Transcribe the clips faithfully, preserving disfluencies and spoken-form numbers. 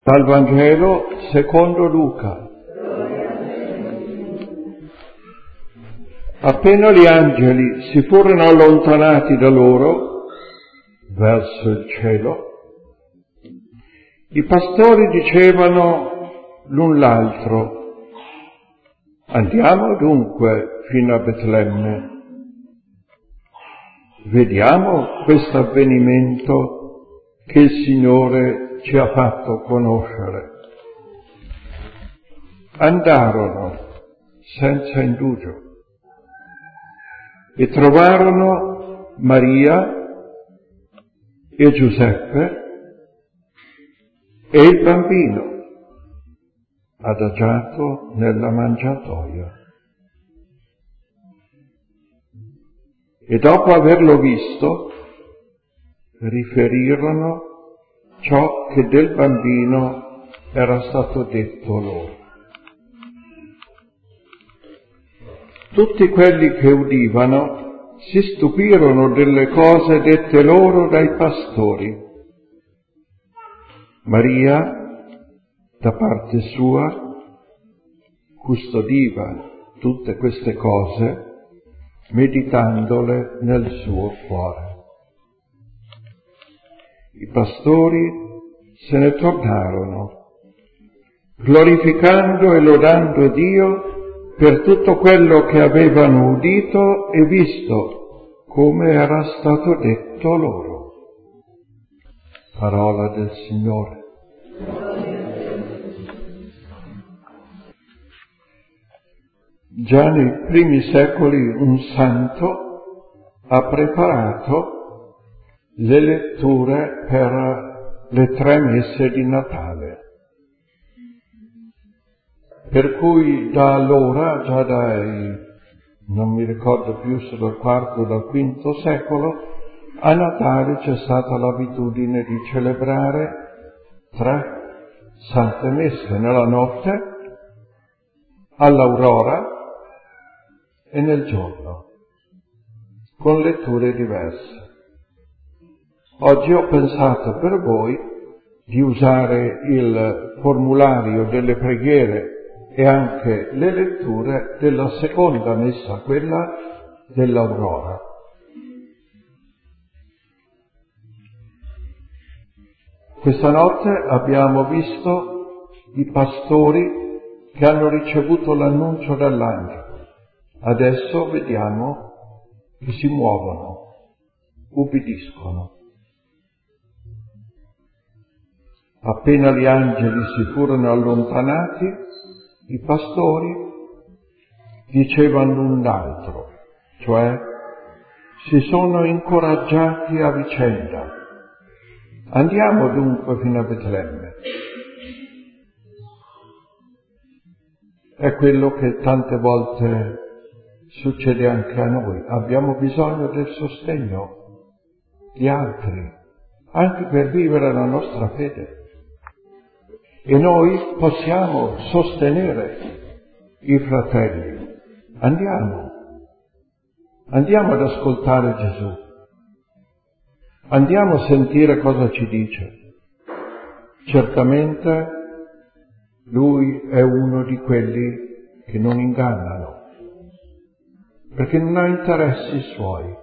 Dal Vangelo secondo Luca. Appena gli angeli si furono allontanati da loro verso il cielo, i pastori dicevano l'un l'altro: andiamo dunque fino a Betlemme, vediamo questo avvenimento che il Signore ci ha fatto conoscere. Andarono senza indugio e trovarono Maria e Giuseppe e il bambino adagiato nella mangiatoia. E dopo averlo visto, riferirono ciò che del bambino era stato detto loro. Tutti quelli che udivano si stupirono delle cose dette loro dai pastori. Maria, da parte sua, custodiva tutte queste cose, meditandole nel suo cuore. I pastori se ne tornarono, glorificando e lodando Dio per tutto quello che avevano udito e visto, come era stato detto loro. Parola del Signore. Già nei primi secoli un santo ha preparato le letture per le tre messe di Natale, per cui da allora, già dai, non mi ricordo più se dal quarto o dal quinto secolo, a Natale c'è stata l'abitudine di celebrare tre sante messe nella notte, all'aurora e nel giorno, con letture diverse. Oggi ho pensato per voi di usare il formulario delle preghiere e anche le letture della seconda messa, quella dell'aurora. Questa notte abbiamo visto i pastori che hanno ricevuto l'annuncio dall'angelo. Adesso vediamo che si muovono, ubbidiscono. Appena gli angeli si furono allontanati, i pastori dicevano l'un l'altro, cioè si sono incoraggiati a vicenda. Andiamo dunque fino a Betlemme. È quello che tante volte succede anche a noi. Abbiamo bisogno del sostegno di altri, anche per vivere la nostra fede. E noi possiamo sostenere i fratelli. Andiamo, andiamo ad ascoltare Gesù, andiamo a sentire cosa ci dice. Certamente Lui è uno di quelli che non ingannano, perché non ha interessi suoi.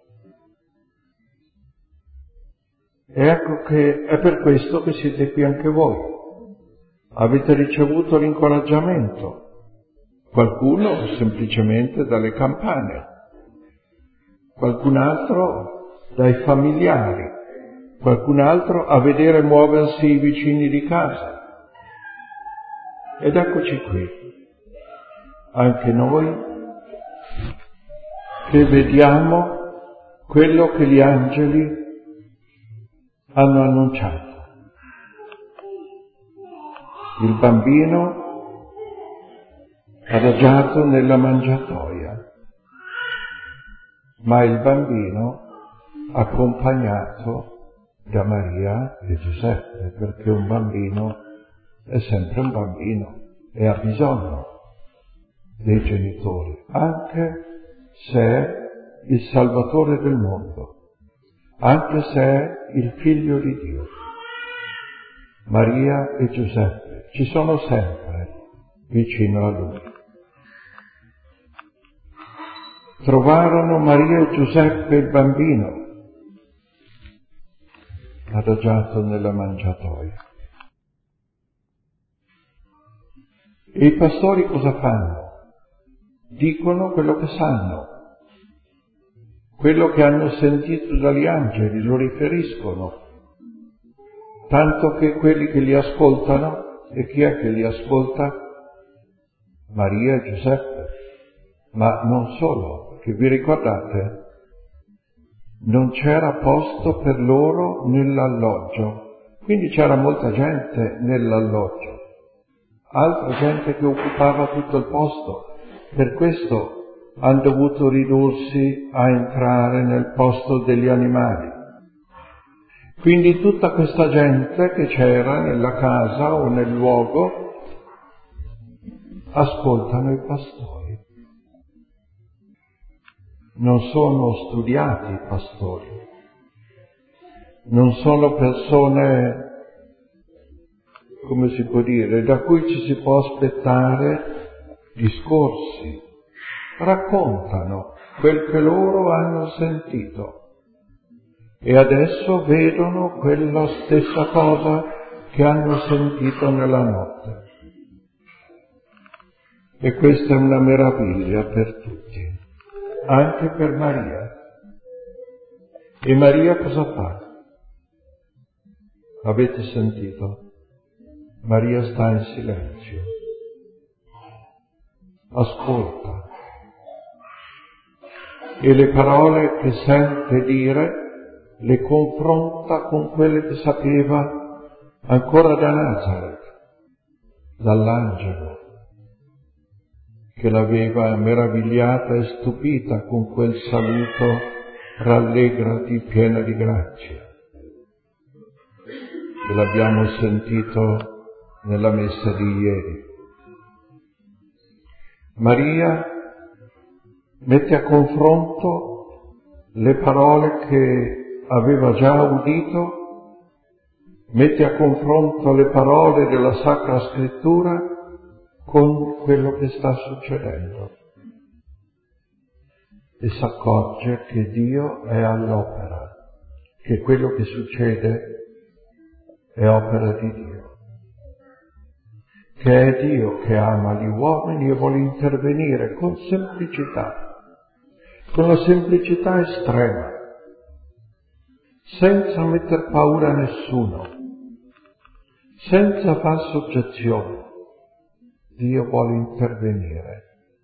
E ecco che è per questo che siete qui anche voi. Avete ricevuto l'incoraggiamento, qualcuno semplicemente dalle campane, qualcun altro dai familiari, qualcun altro a vedere muoversi i vicini di casa. Ed eccoci qui, anche noi che vediamo quello che gli angeli hanno annunciato. Il bambino adagiato nella mangiatoia, ma il bambino accompagnato da Maria e Giuseppe, perché un bambino è sempre un bambino e ha bisogno dei genitori, anche se è il Salvatore del mondo, anche se è il Figlio di Dio. Maria e Giuseppe ci sono sempre vicino a lui. Trovarono Maria e Giuseppe il bambino adagiato nella mangiatoia. E i pastori cosa fanno? Dicono quello che sanno, quello che hanno sentito dagli angeli, lo riferiscono, tanto che quelli che li ascoltano, e chi è che li ascolta? Maria e Giuseppe, ma non solo, che vi ricordate? Non c'era posto per loro nell'alloggio, quindi c'era molta gente nell'alloggio, altra gente che occupava tutto il posto, per questo hanno dovuto ridursi a entrare nel posto degli animali. Quindi tutta questa gente che c'era nella casa o nel luogo ascoltano i pastori. Non sono studiati i pastori, non sono persone, come si può dire, da cui ci si può aspettare discorsi. Raccontano quel che loro hanno sentito e adesso vedono quella stessa cosa che hanno sentito nella notte. E questa è una meraviglia per tutti, anche per Maria. E Maria cosa fa? Avete sentito? Maria sta in silenzio, ascolta, e le parole che sente dire le confronta con quelle che sapeva ancora da Nazareth, dall'angelo, che l'aveva meravigliata e stupita con quel saluto: rallegrati piena di grazia. E l'abbiamo sentito nella messa di ieri. Maria mette a confronto le parole che aveva già udito, mette a confronto le parole della Sacra Scrittura con quello che sta succedendo e si accorge che Dio è all'opera, che quello che succede è opera di Dio, che è Dio che ama gli uomini e vuole intervenire con semplicità, con la semplicità estrema, senza metter paura a nessuno, senza far soggezione. Dio vuole intervenire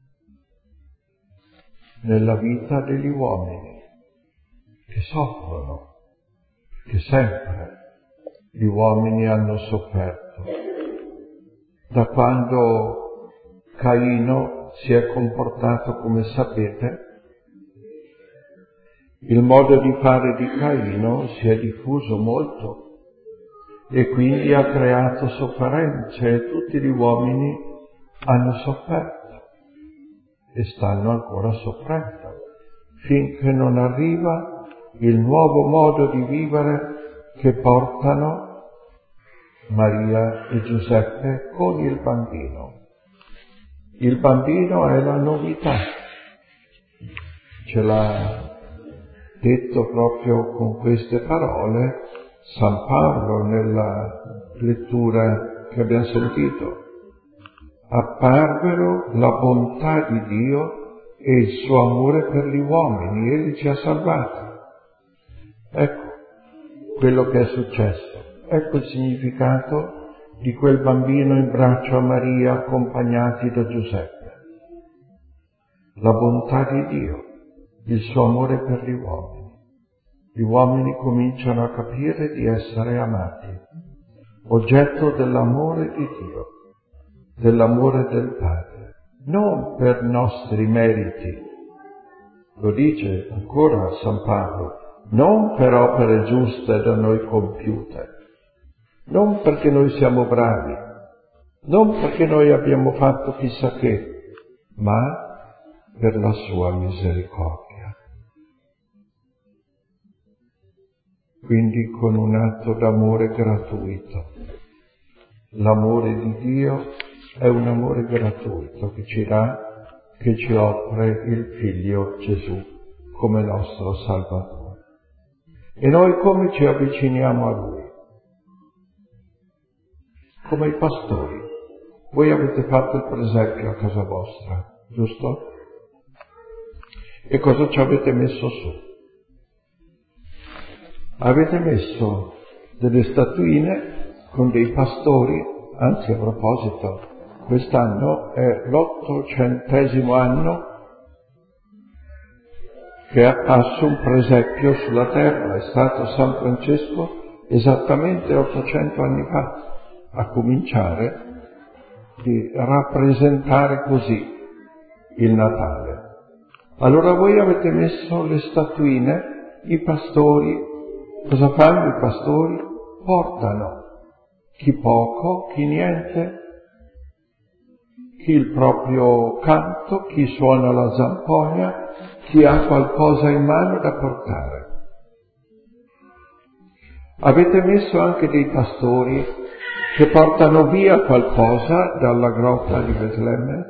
nella vita degli uomini che soffrono, che sempre gli uomini hanno sofferto. Da quando Caino si è comportato come sapete, il modo di fare di Caino si è diffuso molto e quindi ha creato sofferenze e tutti gli uomini hanno sofferto e stanno ancora soffrendo finché non arriva il nuovo modo di vivere che portano Maria e Giuseppe con il bambino. Il bambino è la novità, ce l'ha detto proprio con queste parole San Paolo nella lettura che abbiamo sentito. Apparvero la bontà di Dio e il suo amore per gli uomini, Egli ci ha salvati. Ecco quello che è successo, ecco il significato di quel bambino in braccio a Maria accompagnati da Giuseppe. La bontà di Dio, il suo amore per gli uomini. Gli uomini cominciano a capire di essere amati, oggetto dell'amore di Dio, dell'amore del Padre, non per nostri meriti, lo dice ancora San Paolo, non per opere giuste da noi compiute, non perché noi siamo bravi, non perché noi abbiamo fatto chissà che, ma per la sua misericordia. Quindi con un atto d'amore gratuito, l'amore di Dio è un amore gratuito che ci dà, che ci offre il Figlio Gesù come nostro Salvatore. E noi come ci avviciniamo a Lui? Come i pastori. Voi avete fatto il presepio a casa vostra, giusto? E cosa ci avete messo su? Avete messo delle statuine con dei pastori, anzi a proposito, quest'anno è l'ottocentesimo anno che è apparso un presepio sulla terra, è stato San Francesco esattamente ottocento anni fa, a cominciare di rappresentare così il Natale. Allora voi avete messo le statuine, i pastori, cosa fanno i pastori? Portano chi poco, chi niente, chi il proprio canto, chi suona la zampogna, chi ha qualcosa in mano da portare. Avete messo anche dei pastori che portano via qualcosa dalla grotta di Betlemme?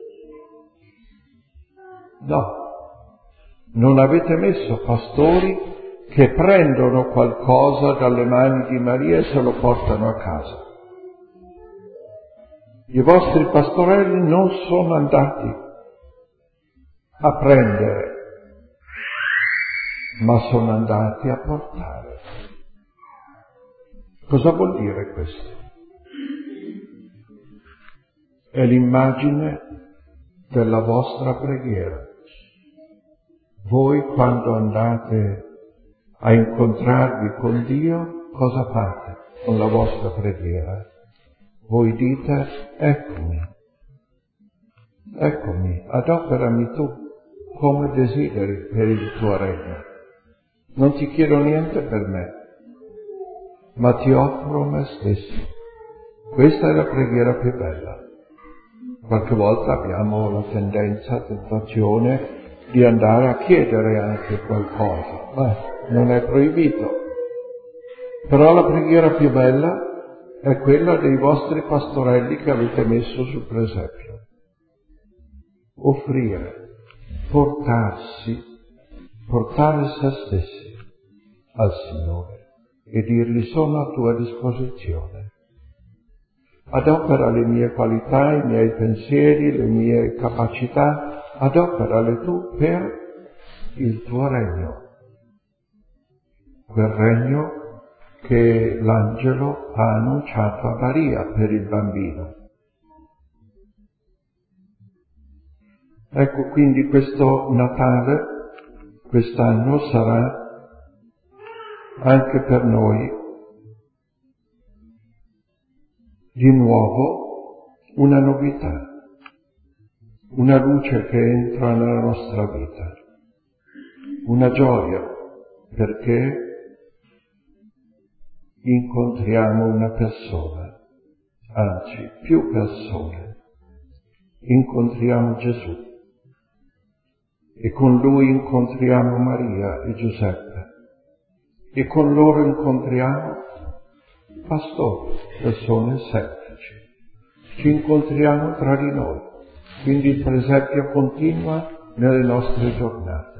No, non avete messo pastori che prendono qualcosa dalle mani di Maria e se lo portano a casa. I vostri pastorelli non sono andati a prendere, ma sono andati a portare. Cosa vuol dire questo? È l'immagine della vostra preghiera. Voi quando andate a incontrarvi con Dio, cosa fate con la vostra preghiera? Voi dite, eccomi, eccomi, adoperami tu come desideri per il tuo regno. Non ti chiedo niente per me, ma ti offro me stesso. Questa è la preghiera più bella. Qualche volta abbiamo la tendenza, tentazione di andare a chiedere anche qualcosa. Beh, non è proibito. Però la preghiera più bella è quella dei vostri pastorelli che avete messo sul presepio. Offrire, portarsi, portare se stessi al Signore e dirgli sono a tua disposizione. Adopera le mie qualità, i miei pensieri, le mie capacità, adoperale tu per il tuo regno. Quel regno che l'angelo ha annunciato a Maria per il bambino. Ecco quindi questo Natale, quest'anno sarà anche per noi di nuovo una novità, una luce che entra nella nostra vita, una gioia perché incontriamo una persona, anzi più persone, incontriamo Gesù e con Lui incontriamo Maria e Giuseppe e con loro incontriamo pastori, persone semplici, ci incontriamo tra di noi, quindi il presepio continua nelle nostre giornate.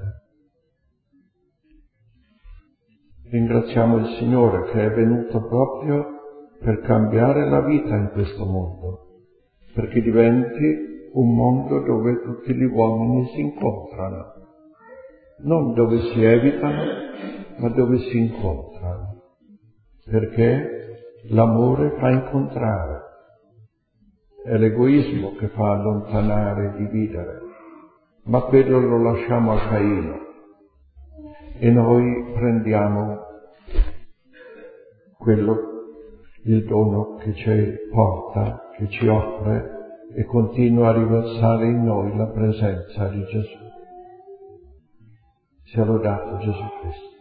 Ringraziamo il Signore che è venuto proprio per cambiare la vita in questo mondo, perché diventi un mondo dove tutti gli uomini si incontrano, non dove si evitano, ma dove si incontrano, perché l'amore fa incontrare, è l'egoismo che fa allontanare e dividere, ma quello lo lasciamo a Caino e noi prendiamo quello, il dono che ci porta, che ci offre e continua a riversare in noi la presenza di Gesù. Sia lodato Gesù Cristo.